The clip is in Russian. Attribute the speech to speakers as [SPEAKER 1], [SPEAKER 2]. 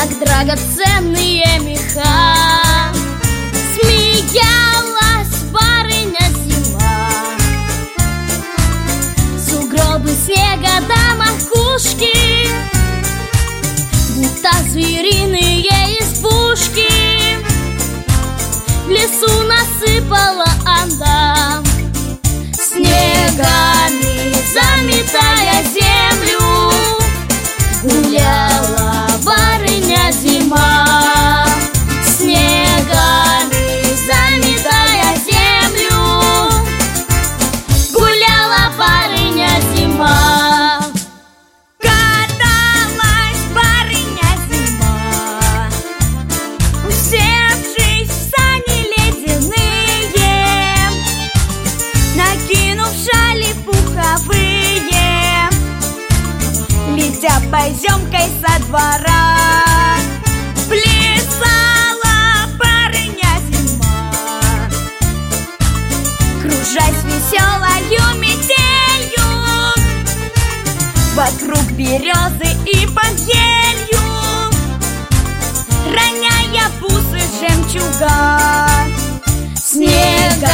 [SPEAKER 1] как драгоценные меха. Смеялась барыня зима, сугробы снега до макушки, будто звериные избушки в лесу насыпала она, снегами заметая землю. Гуляла барыня зима, снегами заметая землю. Гуляла барыня зима.
[SPEAKER 2] Каталась барыня зима, усевшись в сани ледяные, накинув шали пуховые, летя поземкой со двора. Плясала барыня зима, кружась веселою метелью вокруг березы и под елью, роняя бусы жемчуга.
[SPEAKER 1] Снегами